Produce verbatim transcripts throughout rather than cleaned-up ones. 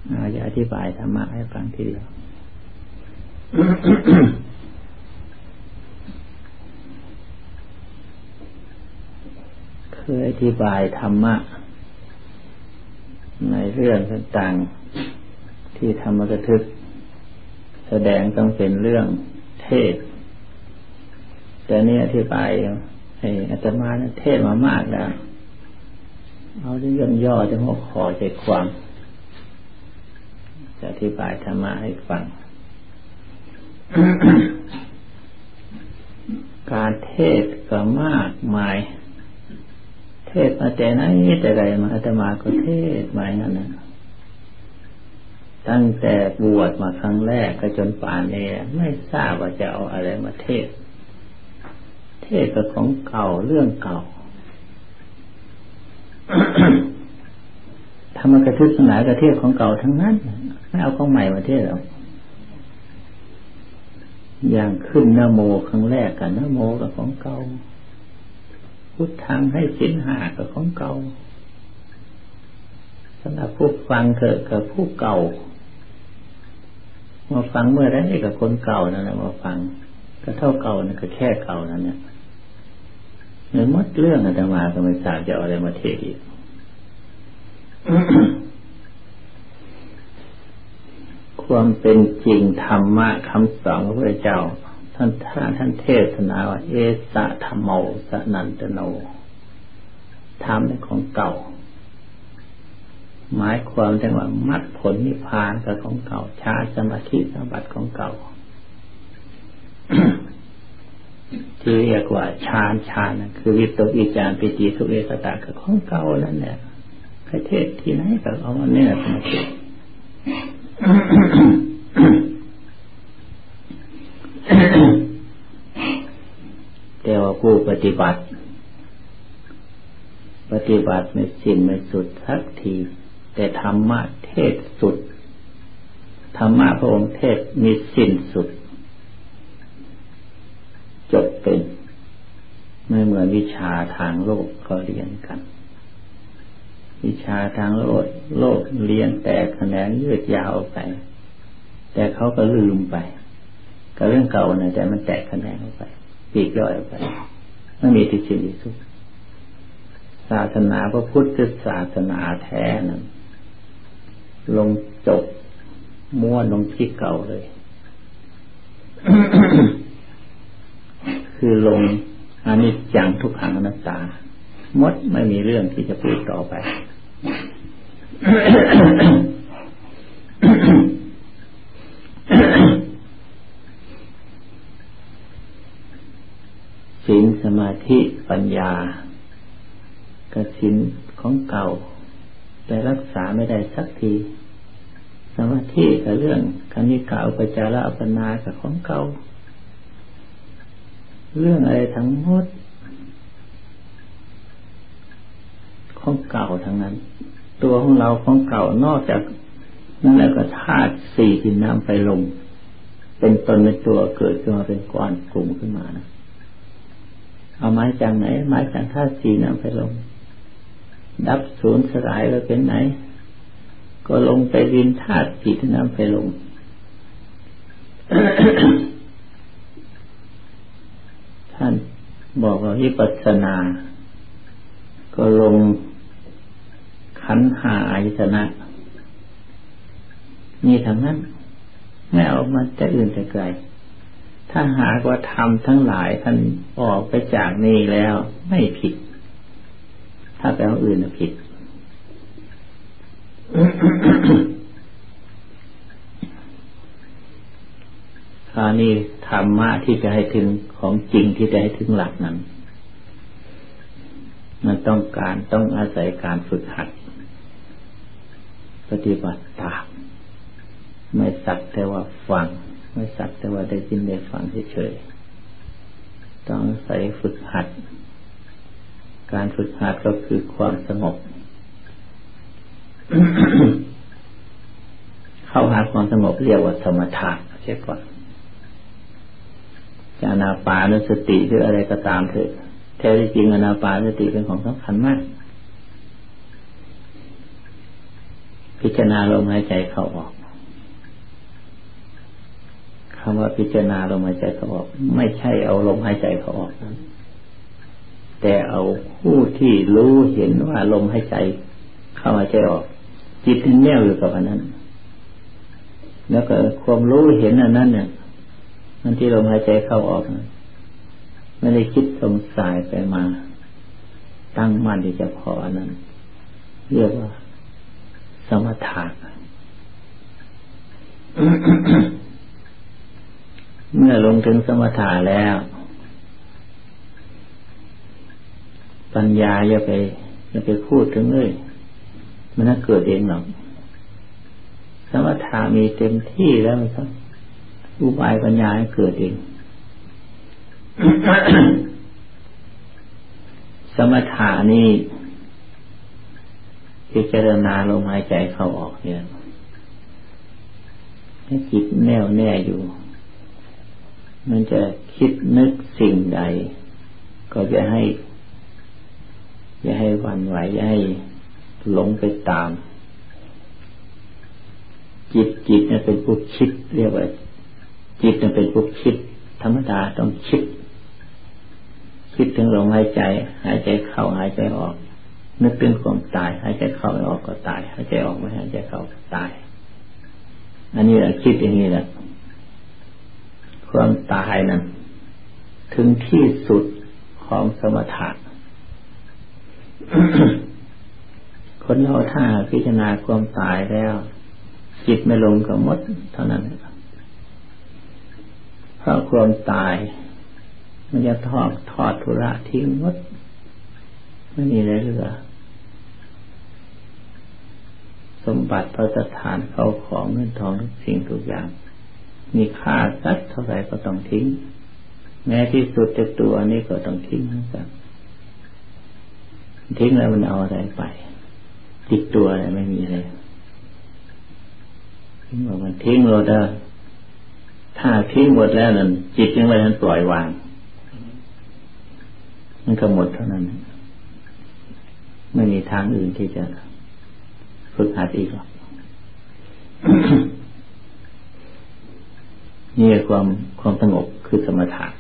เราจะอธิบายธรรมะให้ฟังทีเดียว เคยอธิบายธรรมะในเรื่องต่างๆที่ธรรมกถึกแสดงต้องเป็นเรื่องเทศแต่นี่อธิบายให้อาตมาเทศมามากแล้วเอาเรื่องย่อจะหัวข้อใจความจะอธิบายธรรมะให้ฟัง การเทศก็มากมายเทศมาแต่ไหนแต่ไรมาอาตมาก็เทศมาอย่างนั้นนะตั้งแต่บวชมาครั้งแรกก็จนป่านนี้ไม่ทราบว่าจะเอาอะไรมาเทศเทศก็ของเก่าเรื่องเก่า ธรรมกถึกทั้งหลายก็เทศของเก่าทั้งนั้นไม่เอาของใหม่มาเทศหรอกอย่างขึ้นนะโมครั้งแรกกันนะโมกับของเก่าพุทธังให้ศีลห้ากับของเก่าสำหรับผู้ฟังเกิดกับผู้เก่ามาฟังเมื่อไรกับคนเก่านั่นแหละมาฟังก็เท่าเก่านั่นก็แค่เก่านั่นเนี่ยเนื้อมดเรื่องอาตมาก็ไม่ทราบจะเอาอะไรมาเทศอีก ความเป็นจริงธรรมะคำสอนของพระเจ้าท่านท่านท่านเทศนาว่าเอสะธัมโมสนันตโนธรรมเป็นของเก่าหมายความถึงว่ามรรคผลนิพพานกับของเก่าฌานสมาธิสมบัติของเก่า ที่เรียกว่าฌานฌานคือวิตกวิจารปิติสุขเอตตากับของเก่านั่นแหละใครเทศที่ไหนก็เอามาเนี่ยมาเทศ แต่ว่าผู้ปฏิบัติปฏิบัติไม่สิ้นไม่สุดสักทีแต่ธรรมะเทศสุดธรรมะพระองค์เทศมีสิ้นสุดจบเป็นไม่เหมือนวิชาทางโลกเขาเรียนกันวิชาทางโลกโลกเรียนแต่แขนงยืดยาวไปแต่เขาก็ลืมไปก็เรื่องเก่านะแต่มันแตกแขนงออกไปปลีกย่อยออกไปไม่มีที่สิ้นที่สุดศาสนาพระพุทธศาสนาแท้นั้นลงจบม้วนลงที่เก่าเลย คือลงอนิจจังทุกขังอนัตตาหมดไม่มีเรื่องที่จะพูดต่อไป ศีลสมาธิปัญญาก็ศีลของเก่าแต่รักษาไม่ได้สักทีสมาธิกับเรื่องคณิกาอุปจาระอัปปนากับของเก่าเรื่องอะไรทั้งหมดของเก่าทั้งนั้นตัวของเราของเก่านอกจากนั่นแล้วก็ธาตุสี่ที่นำไปลงเป็นตนเป็นตัวเกิดขึ้นมาเป็นก้อนกลุ่มขึ้นมานะเอาไม้จากไหนไม้จากธาตุสี่นำไปลงดับสูญสลายไปเป็นไหนก็ลงไปดินธาตุสี่ที่นำไปลง ท่านบอกว่าวิปัสสนาก็ลงขันธ์ห้าอายตนะนี่ทั้งนั้นไม่เอามาจะอื่นแต่ไกลถ้าหากว่าทำทั้งหลายท่านออกไปจากนี้แล้วไม่ผิดถ้าไปเอาอื่นผิด คราวนี้ธรรมะที่จะให้ถึงของจริงที่จะให้ถึงหลักนั้นมันต้องการต้องอาศัยการฝึกหัดปฏิบัติตามไม่สักแต่ว่าฟังไม่สักแต่ว่าได้ยินได้ฟังเฉยๆต้องอาศัยฝึกหัดการฝึกหัดก็คือความสงบ เข้าหาความสงบเรียกว่าสมถะใช่ก่อนจะอานาปานสติหรืออะไรก็ตามเถอะแท้ที่จริงอานาปานสติเป็นของสำคัญมากพิจารณาลมหายใจเข้าออกคำว่าพิจารณาลมหายใจเข้าออกไม่ใช่เอาลมหายใจเข้าออกนะแต่เอาผู้ที่รู้เห็นว่าลมหายใจเข้าหายใจออกจิตแน่วอยู่กับอันนั้นแล้วก็ความรู้เห็นอันนั้นเนี่ยมันที่ลมหายใจเข้าออกไม่ได้คิดสงสัยไปมาตั้งมั่นที่จะพออันนั้นเรียกว่าสมถะ เมื่อลงถึงสมถะแล้วปัญญาอย่าไปอย่าไปพูดถึงเลยมันน่าเกิดเองหรอกสมถะมีเต็มที่แล้วครับอุบายปัญญาให้เกิดเอง สมถะนี่พิจารณาลมหายใจเข้าออกเนี่ยให้จิตแน่วแน่อยู่มันจะคิดนึกสิ่งใดก็จะให้อย่าให้หวั่นไหวอย่าให้หลงไปตามจิตจิตเนี่ยเป็นผู้คิดเรียกว่าจิตเนี่ยเป็นผู้คิดธรรมดาต้องคิดคิดถึงลมหายใจหายใจเข้าหายใจออกนึกถึงความตายหายใจเข้าไม่ออกก็ตายหายใจออกไม่หายใจเข้าก็ตายอันนี้แหละคิดอย่างนี้แหละความตายนั้นถึงที่สุดของสมถะ คนเราถ้าพิจารณาความตายแล้วจิตไม่ลงกับมดเท่านั้นเพราะความตายมันจะทอดทอดทุระทิ้งหมดไม่มีอะไรเหลือสมบัติพระสถานเข้าของเงินทองทุกสิ่งทุกอย่างมีค่าสักเท่าไหร่ก็ต้องทิ้งแม้ที่สุดจะตัวนี้ก็ต้องทิ้งเหมือนกันทิ้งแล้วมันเอาอะไรไปติดตัวอะไรไม่มีเลยทิ้งหมดมันทิ้งหมดเด้อถ้าทิ้งหมดแล้วนั่นจิตยังไม่ทันปล่อยวางมันก็หมดเท่านั้นไม่มีทางอื่นที่จะฝึกหัดอีกหรอก นี่ความความสงบคือสมถะ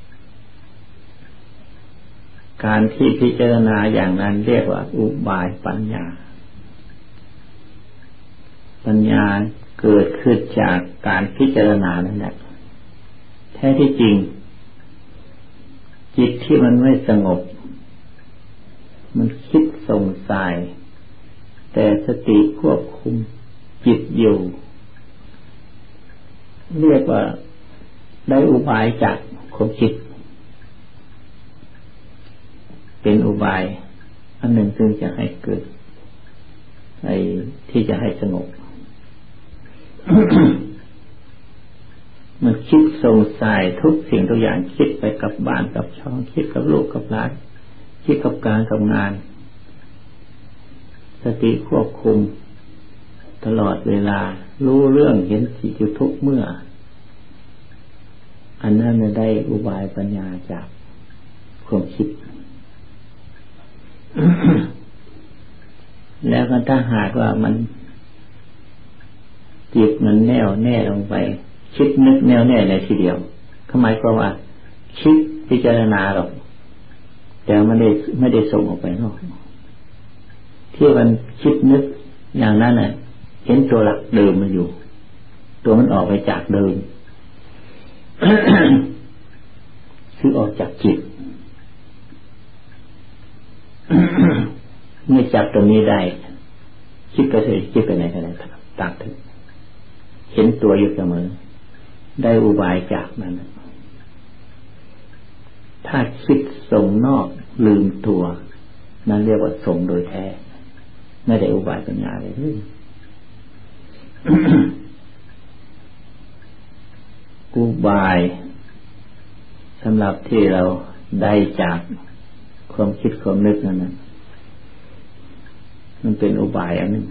การที่พิจารณาอย่างนั้นเรียกว่าอุบายปัญญาปัญญาเกิดขึ้นจากการพิจารณานั่นแหละแท้ที่จริงจิตที่มันไม่สงบมันคิดส่งสายแต่สติควบคุมจิตอยู่เรียกว่าได้อุบายจากความคิดเป็นอุบายอันหนึ่งซึ่งจะให้เกิดไอ้ที่จะให้สงบ มันคิดส่งสายทุกสิ่งทุกอย่างคิดไปกับบ้านกับช่องคิดกับลูกกับหลานคิดกับการทำงานสติควบคุมตลอดเวลารู้เรื่องเห็นจิตอยู่ทุกเมื่ออันนั้นได้อุบายปัญญาจากความคิด แล้วก็ถ้าหากว่ามันจิตมันแน่วแน่ลงไปคิดนึกแน่วแน่ในทีเดียวหมายความว่าคิดพิจารณาหรอกแต่ไม่ได้ไม่ได้ส่งออกไปนอกที่มันคิดนึกอย่างนั้นน่ะเห็นตัวหลักเดิมมันอยู่ตัวมันออกไปจากเดิม คือออกจากจิต เมื่อจับตรงนี้ได้คิดก็เลยคิดไปไหนก็ได้ตามถึงเห็นตัวอยู่เสมอได้อุบายจากนั้นถ้าคิดส่งนอกลืมตัวนั่นเรียกว่าส่งโดยแท้ไม่ได้อุบายปัญญาเลย อุบายสำหรับที่เราได้จากความคิดความนึกนั่นนะมันเป็นอุบายอันหนึ่ง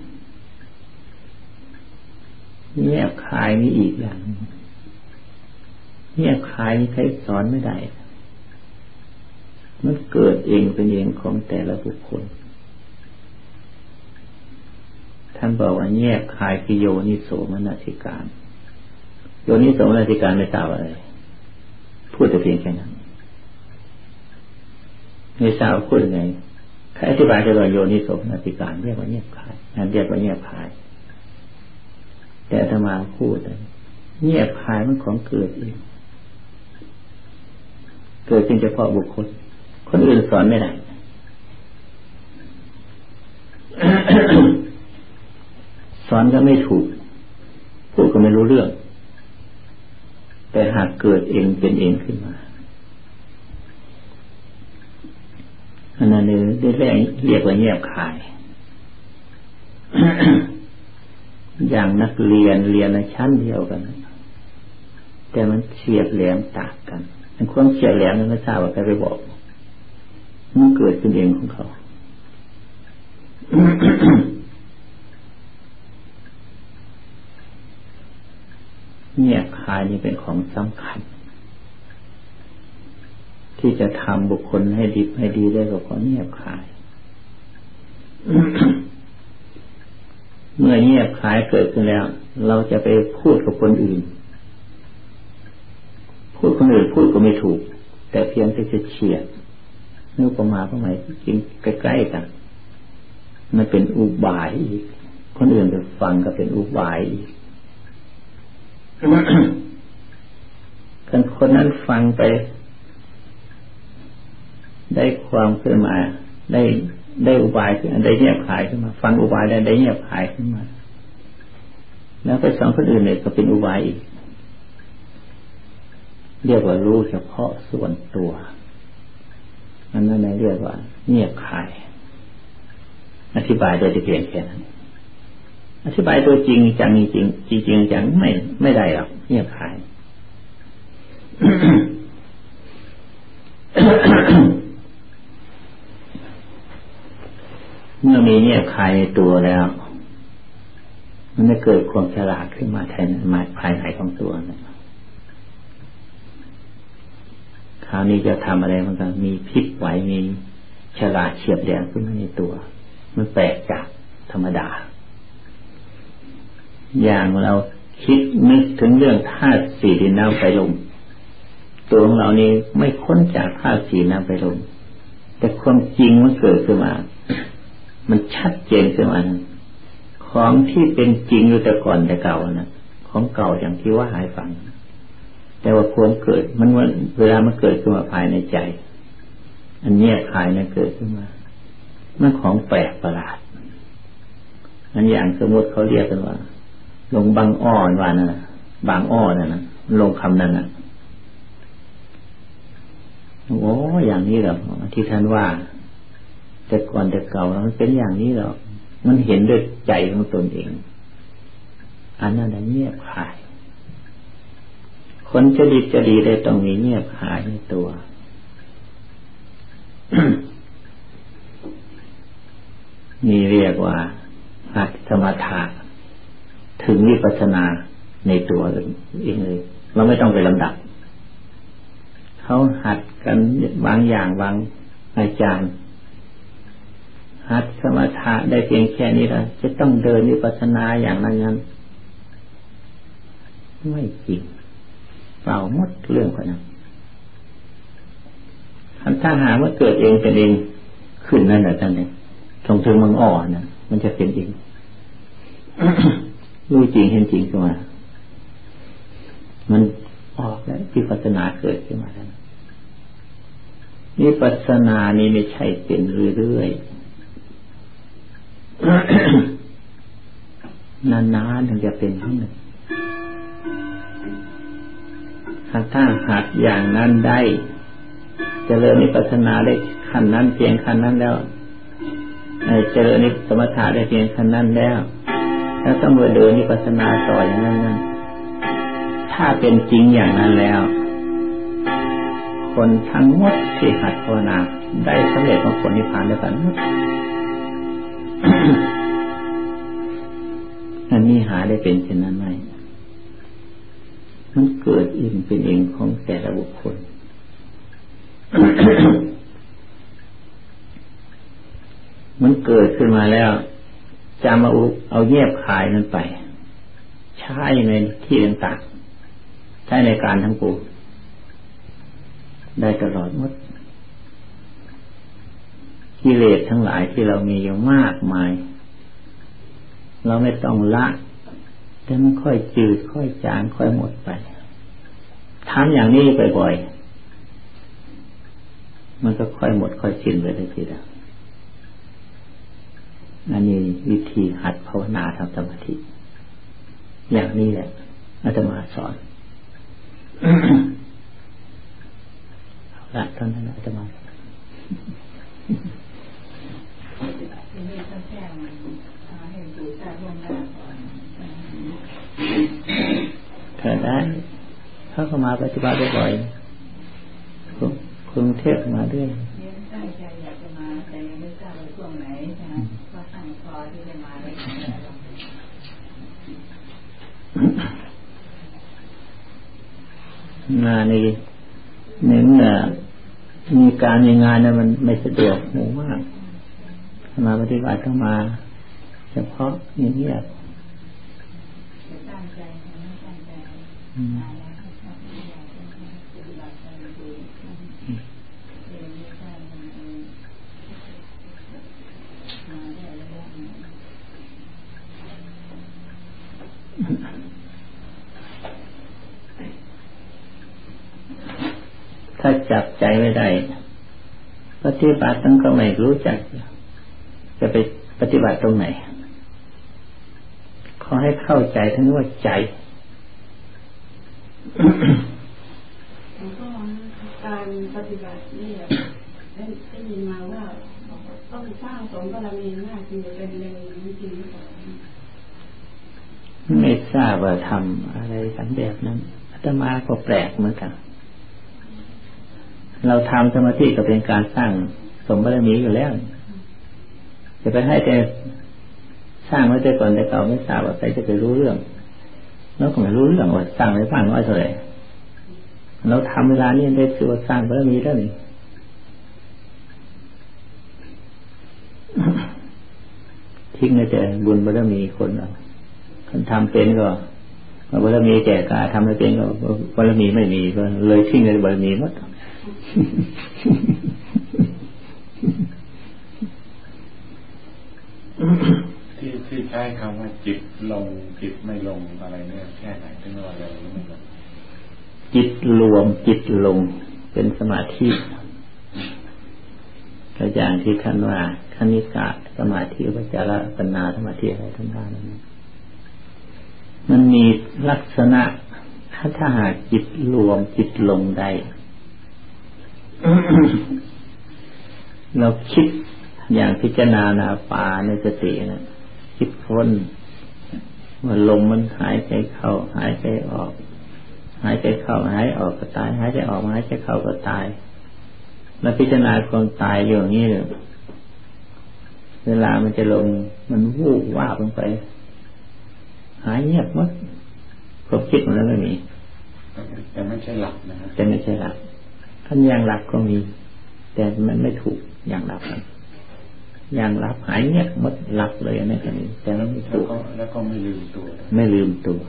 แยกคายนี่อีกอย่างแยกคายนี่ใครสอนไม่ได้มันเกิดเองเป็นเองของแต่ละบุคคลถท่านบอกว่าแยกคายคือโยนิโสมนสิการโยนิโสมนสิการไม่ทราบอะไรพูดแต่เพียงแค่นั้นไม่ทราบพูดยังไงใครอธิบายจะว่าโยนิโสมนสิการเรียกว่าแยกคายนั่นเรียกว่าแยกคายแต่อาตมาพูดแยกคายมันของเกิดเองเกิดขึ้นเฉพาะบุคคลคนอื่นสอนไม่ได้ สอนก็ไม่ถูกพูดก็ไม่รู้เรื่องแต่หากเกิดเองเป็นเองขึ้นมาอันนั้นเลยได้แรกเรียกว่าแยบคาย อย่างนักเรียนเรียนในชั้นเดียวกันแต่มันเฉียบแหลมต่างกันอันความเฉียบแหลมนั้นไม่ทราบว่าใครไปบอกมันเกิดขึ้นเองของเขา แยบคายนี่เป็นของสำคัญที่จะทำบุคคลให้ดีให้ดีได้ก็เพราะแยบคาย เมื่อแยบคายเกิดขึ้นแล้วเราจะไปพูดกับคนอื่นพูดคนอื่นพูดก็ไม่ถูกแต่เพียงแต่จะเฉียดนึกประมาณประมาณกินใกล้ๆกันมันเป็นอุบายอีกคนอื่นไปฟังก็เป็นอุบายอีกคนคนนั้นฟังไปได้ความขึ้นมาได้ได้อุบายขึ้นได้เงียบหายขึ้นมาฟังอุบายได้ได้เงียบหายขึ้นมาแล้วไปสอนคนอื่นเนี่ยก็เป็นอุบายอีกเรียกว่ารู้เฉพาะส่วนตัวอันนั้นเรียกว่าเงียบหายอธิบายโดยเพียงแค่นั้นอธิบายตัวจริงจังจริงจริงจริงจังไม่ไม่ได้หรอกเงียบหาย เมื่อมีเงียบคายในตัวแล้วมันจะเกิดความฉลาดขึ้นมาแทนมาภายในของตัวนะคราวนี้จะทำอะไรมันก็มีพลิกไหวมีฉลาดเฉียบแหลมขึ้นในตัวมันแปลกจากธรรมดาอย่างเราคิดนึกถึงเรื่องธาตุสี่ดินน้ำไฟลมตัวของเรานี่ไม่พ้นจากธาตุสี่น้ำไฟลมแต่ความจริงมันเกิดขึ้นมามันชัดเจนขึ้นมาของที่เป็นจริงอยู่แต่ก่อนแต่เก่านะของเก่าอย่างที่ว่าให้ฟังแต่ว่าความเกิดมันเวลามันเกิดขึ้นมาภายในใจอันนี้ภายในเกิดขึ้นมามันของแปลกประหลาดอันอย่างสมมติเขาเรียกกันว่าลงบางอ้อว่านะบางอ้อนะนะลงคำนั้นนะโอ้อย่างนี้เหรอที่ท่านว่าแต่ก่อนแต่เก่ามันเป็นอย่างนี้หรอกมันเห็นด้วยใจของตนเองอันนั้นเงียบหายคนจะดีจะดีได้ต้องมีเงียบหายในตัว นี่เรียกว่าหัดสมถะถึงวิปัสสนาในตัวเองเลยเราไม่ต้องไปลำดับเขาหัดกันบางอย่างบางอาจารย์หัดสมถะได้เพียงแค่นี้แล้วจะต้องเดินวิปัสสนาอย่างนั้นนั้นไม่จริงเปล่าหมดเรื่องคนนั้นถ้าหาว่าเกิดเองเป็นเองขึ้นนั่นแหละท่านเองทงถึงมังอ่อนนะมันจะเป็นเอง รู้จริงเห็นจริงขึ้นมามันออกแล้ววิปัสสนาเกิดขึ้นมาแล้ววิปัสสนานี้ไม่ใช่เป็นเรื่อยๆ นานๆถึงจะเป็นครั้งหนึ่งถ้าหัดอย่างนั้นได้เจริญวิปัสสนาได้ขั้นนั้นเพียงขั้นนั้นแล้วเจริญนิสมถะได้เพียงขั้นนั้นแล้วแล้วต้องมาเดินวิปัสสนาต่ออย่างนั้นนั้นถ้าเป็นจริงอย่างนั้นแล้วคนทั้งหมดที่หัดภาวนาได้สำเร็จมรรคผลนิพพานด้วยกัน อันนี้หาได้เป็นเช่นนั้นไหมมันเกิดเองเป็นเองของแต่ละบุคคล มันเกิดขึ้นมาแล้วจำเอาเอาแยบขายนั้นไปใช้ในที่ต่างๆใช้ในการทั้งปวงได้ตลอดหมดกิเลสทั้งหลายที่เรามีอยู่มากมายเราไม่ต้องละแต่มันค่อยจืดค่อยจางค่อยหมดไปทำอย่างนี้บ่อยๆมันก็ค่อยหมดค่อยสิ้นไปได้ทีเดียวอันนี้วิธีหัดภาวนาทำสมาธิอย่างนี้แหละอาตมาสอนละเท่านั้นอาตมาถ้าได้เขาก็มาปฏิบัติบ่อยๆกรุงเทพมาด้วยตั้งใจอยากจะมาแต่ยังไม่ทราบว่าช่วงไหนใช่ไหมว่าตั้งพอที่จะมาได้งานนี้เน้นน่ะมีการมีงานเนี่ยมันไม่สะดวกหมู่มากมาปฏิบัติต้องมาเฉพาะเงียบๆตั้งใจไม่ตั้งใจมาแล้วก็อยากจะปฏิบัติไปดูเองไม่ได้มาได้ระยะหนึ่งถ้าจับใจไม่ได้ปฏิบัติต้องก็ไม่รู้จักจะไปปฏิบัติตรงไหนขอให้เข้าใจทั้งว่าใจก็การปฏิบัตินี่ได้ได้ยินมาว่าต้องสร้างสมบารมีมากจึงจะเป็นเร็วจริงหรือเปล่าไม่ทราบว่าทำอะไรกันแบบนั้นอาตมาก็แปลกเหมือนกันเราทำสมาธิก็เป็นการสร้างสมบารมีอยู่แล้วจะไปให้แต่สร้างไว้แต่ก่อนแต่เก่าไม่ทราบว่าใครจะไปรู้เรื่องแล้วก็ไม่รู้เรื่องว่าสร้างไว้บ้างน้อยเท่าไหร่เราทำเวลานี้ได้ชื่อว่าสร้างบารมีแล้วนี่ทิ้งแต่บุญบารมีคนเราคนทำเป็นก็บารมีแก่กล้าทำไม่เป็นก็บารมีไม่มีก็เลยทิ้งเลยบารมีหมดที่ที่ใช้คำว่าจิตลงจิตไม่ลงอะไรเนี่ยแค่ไหนถึงว่าเร็วหรือไม่ลงจิตรวมจิตลงเป็นสมาธิตัวอย่างที่ท่านว่าคณิกะสมาธิอุปจารปัญญาสมาธิอะไรทั้งนั้นมันมีลักษณะถ้าถ้าหากจิตรวมจิตลงได้ เราคิดอย่างพิจารณาปาในสตินะคิดค้นว่าลมมันหายใจเข้าหายใจออกหายใจเข้าหายออกก็ตายหายใจออกหายใจเข้าก็ตายแล้วพิจารณาความตายอยู่อย่างนี้เลยเวลามันจะลงมันวูบวาบลงไปหายเงียบหมดความคิดมันแล้วไม่มีแต่ไม่ใช่หลักนะแต่ไม่ใช่หลักท่านอย่างหลักก็มีแต่มันไม่ถูกอย่างหลักอย่างหลับหายเงียบหมดหลับเลยนี่ก็มีแต่เราไม่ถูกแล้วก็ไม่ลืมตัวไม่ลืมตัว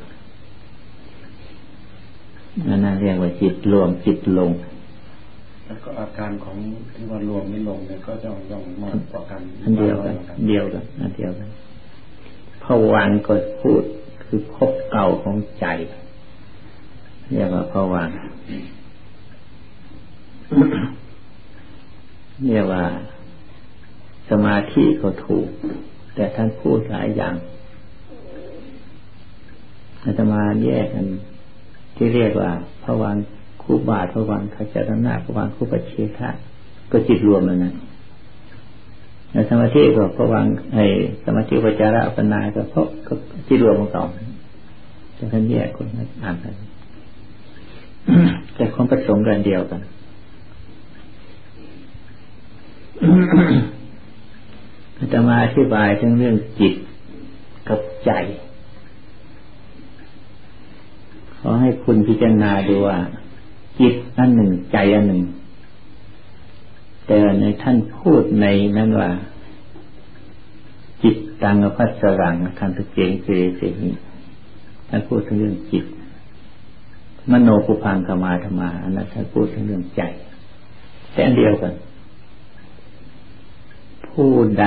นั่นน่ะเรียกว่าจิตรวมจิตลงแล้วก็อาการของที่ว่ารวมนี่ลงเนี่ยก็ต้องต้องมากกว่ากันอันเดียวกันเดียวกันอันเดียวกันภวังค์ก็พูดคือภพเก่าของใจเรียกว่าภวังค์เรียกว่าสมาธิก็ถูกแต่ท่านพูดหลายอย่างอาตมาแยกกันที่เรียกว่าภวังค์คู่บาทภวังค์ขจรณะภวังค์คู่ปัจเฉทะก็จิตรวมแล้วนะแล้วสมาธิก็ภวังค์ไอ้สมาธิอุปจารปัญญาก็เพราะก็จิตรวมของสองแต่ท่านแยกคนอ่านกันแต่ความประสงค์กันเดียวกันอาตมาอธิบายถึงเรื่องจิตกับใจขอให้คุณพิจารณาดูว่าจิตอันหนึ่งใจอันหนึ่งแต่ในท่านพูดในนั้นว่าจิตตังอภัสสรังคันตุเจงสิเรเสหิท่านพูดถึงเรื่องจิตมโนปุพังคมาธรรมาอันนั้นท่านพูดถึงเรื่องใจแต่อันเดียวกันผู้ใด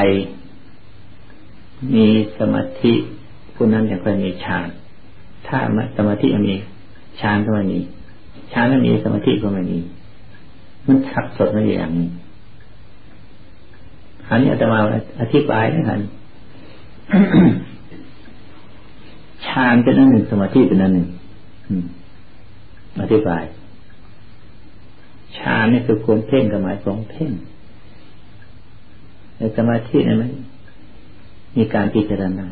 มีสมาธิผู้นั้นจะค่อยมีฌานถ้าสมาธิมีฌานก็ไม่มีฌานไม่มีสมาธิก็ไม่มีมันสับสนกันอย่างนี้อันนี้อาตมาอธิบายนะครับฌานเป็นอันหนึ่งสมาธิเป็นอันหนึ่งอธิบายฌานนี่คือความเพ่งกับหมายของเพ่งในสมาธินั้นมีการพิจารณา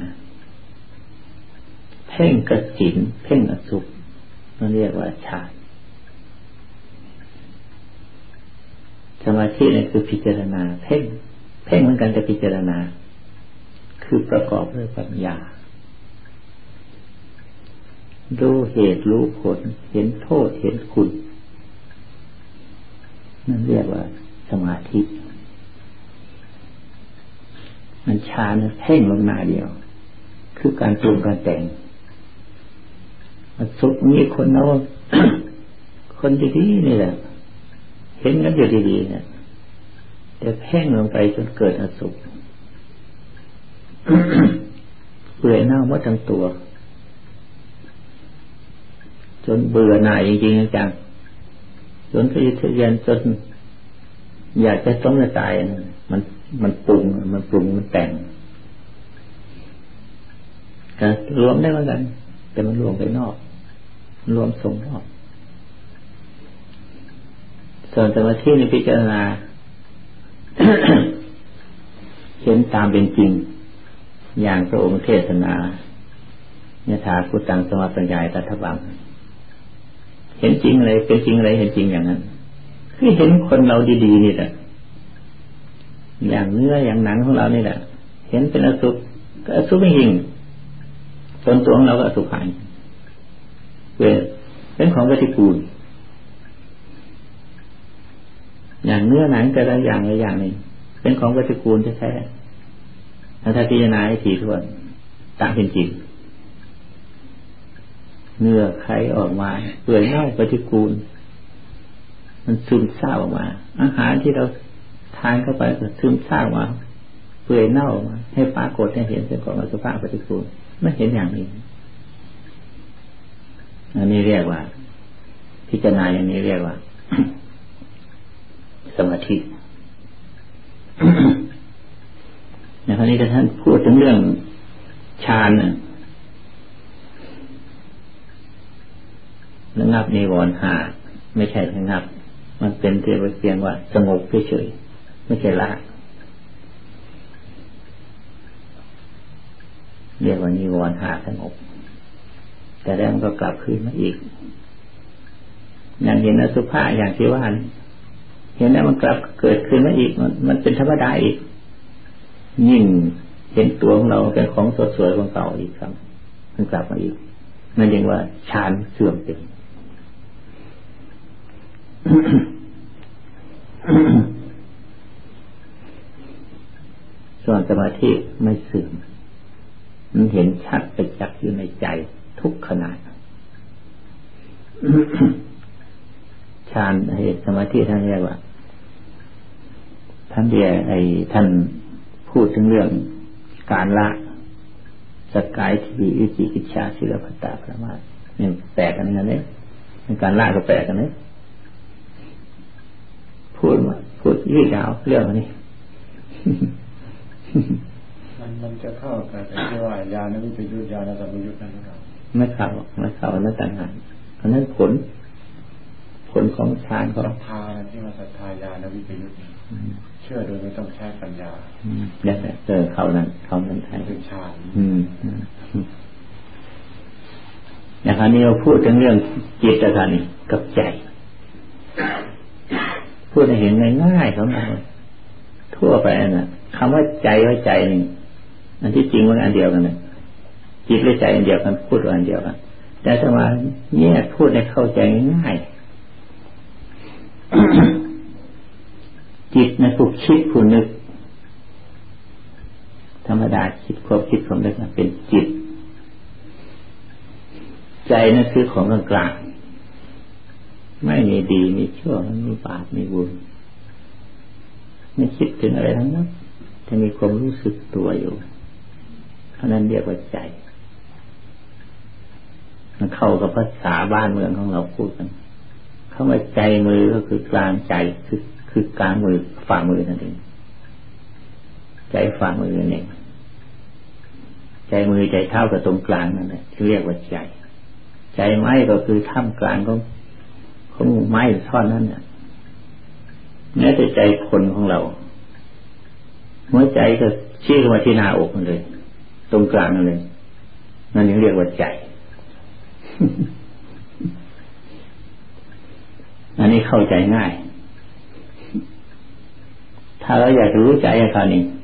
เพ่งกับศีลเพ่งอสุภนั่นเรียกว่าฌานสมาธินี่คือพิจารณาเพ่งเพ่งเหมือนกันแต่พิจารณาคือประกอบด้วยปัญญารู้เหตุรู้ผลเห็นโทษเห็นคุณนั่นเรียกว่าสมาธิมันฌานเพ่งลงหน้าเดียวคือการปรุงการแต่งสุขมีคนเรา คนดีๆนี่แหละเห็นกันอยู่ดีๆเนี่ยแต่เพ่งลงไปจนเกิดอสุข เปื่อยเน่าหมดทั้งตัวจนเบื่อหน่ายจริงๆจังจนทะเยอทะยานจนอยากจะต้องจะตายมันมันปรุงมันปรุงมันแต่งก็รวมได้เหมือนกันแต่มันรวมไปนอกรวมส่งนอกส่วนสมาธิในพิจารณา เห็นตามเป็นจริงอย่างพระองค์เทศนาเนี่ยถาพุทธังสมาปัญญาตัทวังเห็นจริงเลยเป็นจริงเลยเห็นจริงอย่างนั้นคือเห็นคนเราดีๆนี่แหละอย่างเนื้ออย่างหนังของเรานี่แหละเห็นเป็นอสุภก็อสุภไม่จริงส่วนตัวของเราก็อสุภายเป็นของปฏิกูลอย่างเนื้อหนังแต่ละอย่างละอย่างนี่เป็นของปฏิกูลแท้ๆถ้าพิจารณาให้ถี่ถ้วนตามเป็นจริงเนื้อไข่ออกมาเปื่อยเน่าปฏิกูลมันซึมซาบออกมาอาหารที่เราทานเข้าไปก็ซึมซาบมาเปื่อยเน่ามาให้ปรากฏให้เห็นเป็นของอสุภะปฏิกูลไม่เห็นอย่างนี้อันนี้เรียกว่าพิจารณาอย่างนี้เรียกว่า สมาธิ ในคราวนี้ถ้าท่านพูดถึงเรื่องฌานน่ะระงับนิวรณ์ห้าไม่ใช่ระงับมันเป็นเพียงว่าสงบเฉยๆไม่ใช่ละเรียกว่านิวรณ์ห้าสงบแต่แล้วมันก็กลับคืนมาอีกอย่างเห็นอสุภะอย่างที่ว่าเห็นแล้วมันกลับเกิดขึ้นมาอีกมันมันเป็นธรรมดาอีกยิ่งเห็นตัวของเราเป็นของสดสวยของเก่าอีกครับมันกลับมาอีกนั่นเรียกว่าฌานเสื่อมไปส่วนสมาธิไม่เสื่อมมันเห็นชัดประจักษ์อยู่ในใจทุกขณะฌานเหตุสมาธิท่านเรียกว่าท่านเรียกไอ้ท่านพูดถึงเรื่องการละสกายทิฏฐิวิจิกิจฉาศีลพัตตาประมาทนี่แปลกกันนั่นเองการละก็แปลกกันเลยพูดมาพูดยืดยาวเรื่องนี้มันมันจะเข้ากับที่ว่าญาณวิปยุตญาณสัมปยุตนั่นหรือเปล่าไม่เข้าไม่เข้านั่นต่างหากอันนั้นผลผลของฌานของศรัทธาที่มาศรัทธาญาณวิปยุตเชื่อโดยไม่ต้องใช้ปัญญาเนี่ยเจอเขานั้นเขานั้นไทยเป็นฌานอย่างนี้เราพูดถึงเรื่องจิตธาตุกับใจพูดให้เห็นง่ายๆของเราทั่วไปน่ะคำว่าใจว่าใจนี่อันที่จริงมันอันเดียวกันนะจิตและใจอันเดียวกันพูดว่าอันเดียวกันแต่ถ้ามาเนี่ยพูดให้เข้าใจง่ายจิตนะผู้คิดผู้นึกธรรมดาคิดความคิดของเด็กเป็นจิตใจนั่นคือของกลางๆไม่มีดีมีชั่วไม่มีบาปมีบุญไม่คิดถึงอะไรทั้งนั้นจะมีความรู้สึกตัวอยู่เท่านั้นเรียกว่าใจมันเข้ากับภาษาบ้านเมืองของเราพูดกันคำว่าใจมือก็คือกลางใจคือคือกลางมือฝ่ามือนั่นเองใจฝ่ามือนั่นเองใจมือใจเท้ากับตรงกลางนั่นแหละที่เรียกว่าใจใจไม้ก็คือท่ามกลางของของไม้ท่อนนั้นเนี่ยแม้แต่ใจคนของเราหัวใจก็ชี้เข้ามาที่หน้าอกมันเลยตรงกลางนั่นเลยนั่นเรียกว่าใจอันนี้เข้าใจง่ายถ้าเราอยากจะรู้ใจคราวนี้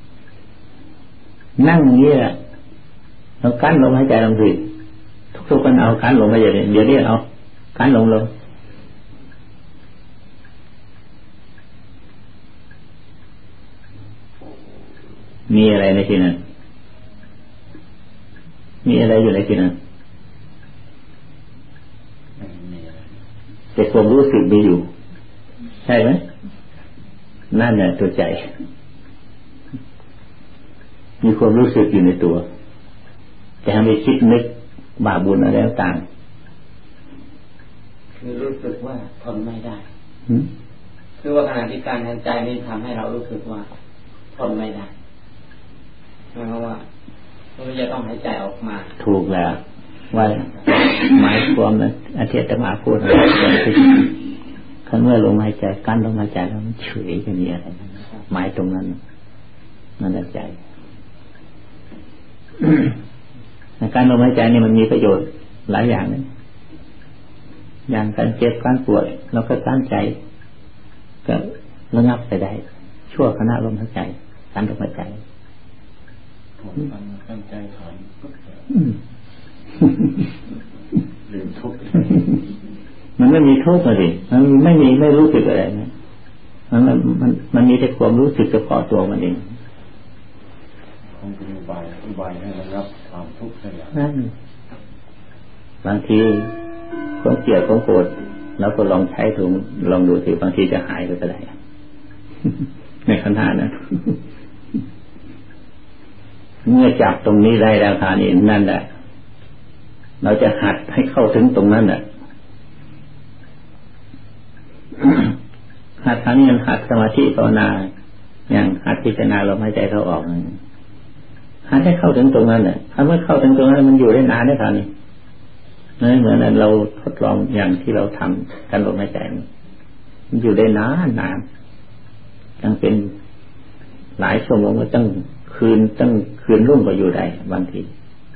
นั่งอย่างนี้แหละเรากั้นลมหายใจลงสิทุกๆคนเอากั้นลมหายใจเดี๋ยวนี้เอากั้นลงลงมีอะไรในที่นั้นมีอะไรอยู่ในที่นั้นแต่ความรู้สึกมีอยู่ใช่ไหมนั่นแหละตัวใจมีความรู้สึกอยู่ในตัวแต่ไม่คิดนึกบาปบุญอะไรต่างคือรู้สึกว่าทนไม่ได้คือว่าขณะที่การหายใจนี่ทำให้เรารู้สึกว่าทนไม่ได้เพราะว่าเราจะต้องหายใจออกมาถูกแล้วว่าหมายความนั้นอาเทศมาพูดอะไรคันเมื่อลมหายใจกั้นลมหายใจแล้วมันเฉยจะมีอะไรหมายตรงนั้นนั่นแหละใจการลมหายใจนี่มันมีประโยชน์หลายอย่างนะอย่างการเจ็บการปวดเราก็ตั้งใจก็ระงับไปได้ชั่วขณะลมหายใจการลมหายใจผมตั้งใจถอนลืมทุกข์มันไม่มีทุกข์เลยมันไม่มีไม่รู้สึกอะไรนะมันมันมันมีแต่ความรู้สึกเฉพาะตัวมันเองคงเป็นอุบายอุบายให้ระงับความทุกข์ได้อย่างนั้นบางทีความเกลียดความโกรธเราก็ลองใช้ถุงลองดูสิบางทีจะหายไปก็ได้ในขณะนั้นเมื่อจับตรงนี้ได้แล้วค่ะนี่นั่นแหละเราจะหัดให้เข้าถึงตรงนั้นแหละหัดทั้งนี้หัดสมาธิภาวนาอย่างหัดพิจารณาลมหายใจเข้าออกหัดให้เข้าถึงตรงนั้นแหละถ้าเมื่อเข้าถึงตรงนั้นมันอยู่ได้นานได้ค่ะนี่นั่นเหมือนนั้นเราทดลองอย่างที่เราทำการลมหายใจมันอยู่ได้นานนานตั้งเป็นหลายชั่วโมงก็ตั้งคืนตั้งคืนรุ่งก็อยู่ได้บางที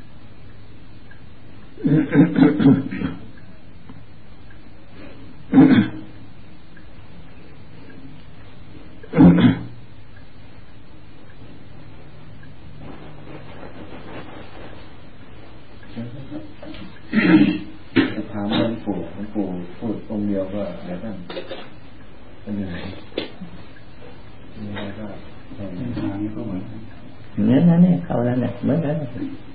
จะถามหลวงปู่หลวงปู่พูดองค์เดียวก็เดี๋ยวท่านเป็นยังไงมีอะไรก็ทางก็เหมือนเหมือนนั้นเนี่ยเขาแล้วเนี่ยเหมือนนั้น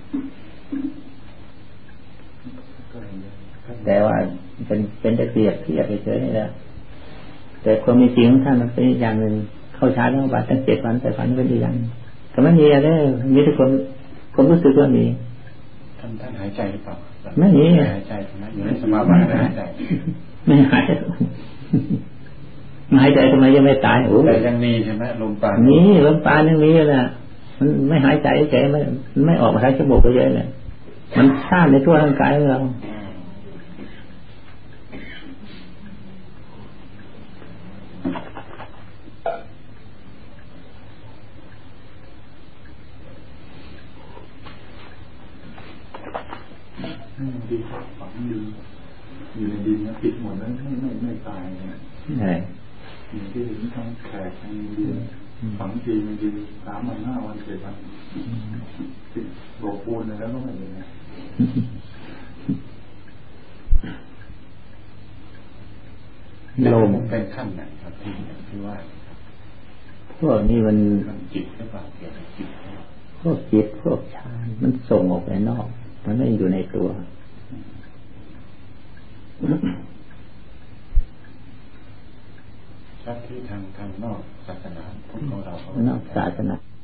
แต่ว่าเป็นเป็นแต่เปรียบเทียบเฉยๆนี่แหละแต่ความมีจริงของท่านมันเป็นอย่างหนึ่งเข้าชาร์จแล้วบัดตั้งเจ็ดวันแต่ฝันเป็นอีกอย่างก็ไม่มีอะไรมีแต่ความความรู้สึกว่ามีท่านท่านหายใจหรือเปล่าไม่มีหายใจนะอยู่ในสมาบัติหายใจไม่หายหายใจทำไมยังไม่ตายโอ้แต่ยังมีใช่ไหมลมปราณมีลมปราณยังมีแหละมันไม่หายใจเฉยไม่ไม่ออกมาทางจมูกก็เยอะเลยมันซ่านในทั่วร่างกายของเราดีฝังดีอยู่ในดินนะปิดหมดแล้วไม่ไม่ไม่ตายนะใช่สิ่งที่เห็นทั้งแขกทั้งดินฝังจริงในดินสามวันห้าวันเจ็ดวันติดโบกปูนแล้วก็ไม่เลยนะลมเป็นขั้นไหนครับที่ที่ว่าพวกนี้มันมันจิตหรือเปล่าเกี่ยวกับจิตพวกจิตพวกฌานมันส่งออกไปนอกมันไม่อยู่ในตัวชักที่ทางทางนอกศาสนาพุทธของเรานอกศาสนา